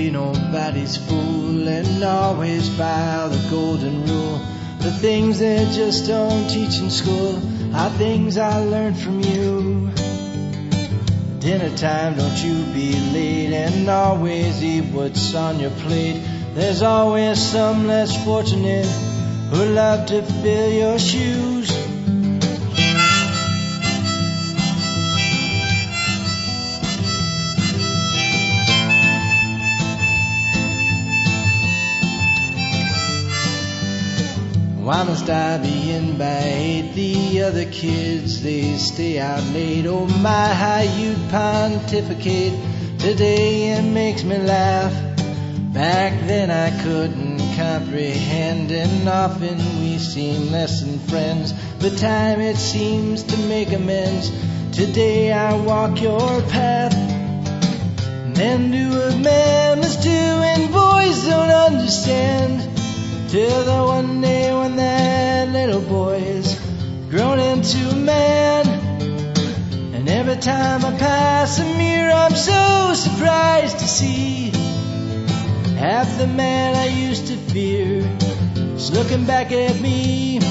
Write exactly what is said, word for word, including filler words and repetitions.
be nobody's fool, and always by the golden rule. The things they just don't teach in school are things I learned from you. Dinner time, don't you be late, and always eat what's on your plate. There's always some less fortunate who love to fill your shoes. Why must I be in by eight? The other kids, they stay out late. Oh my, how you pontificate. Today it makes me laugh. Back then I couldn't comprehend, and often we seem less than friends. But time, it seems to make amends. Today I walk your path. Men do what men must do, and boys don't understand. Till the one day when that little boy is grown into a man. And every time I pass a mirror, I'm so surprised to see half the man I used to fear is looking back at me.